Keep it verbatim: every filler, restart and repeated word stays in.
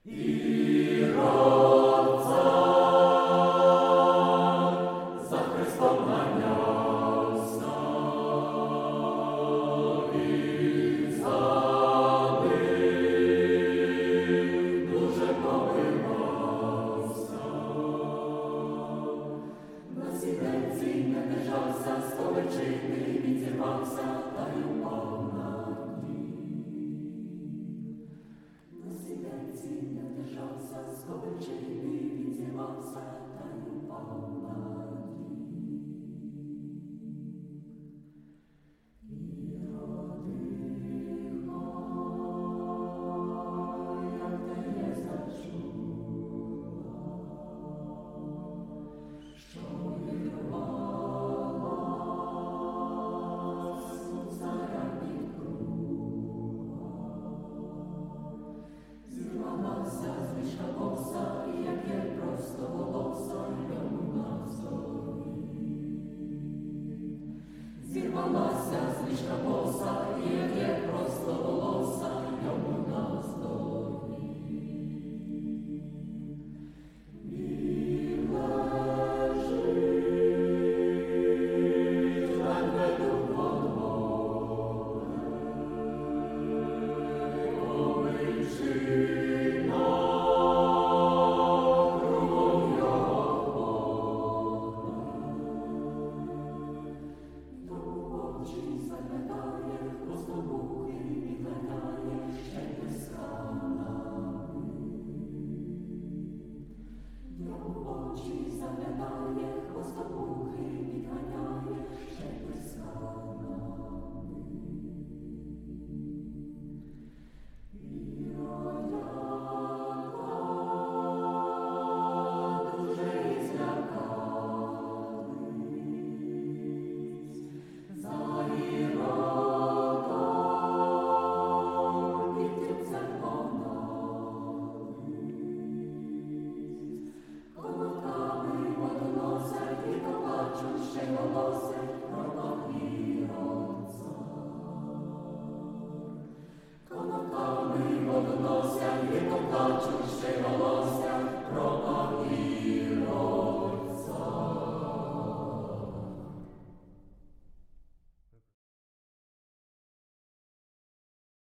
Зірвалася з ліжка боса, і як є просто волоса йому на здоров'ї. Він лежить, ледве дух подвоє, овечина кругом його. Очі заглядає, хвостовухи відглядає, ще блисканами. Його очі заглядає, хвостовухи відганяє, ще блисканами. І рояка дуже злякались. Ще голосить Іродця, коноками водоносить.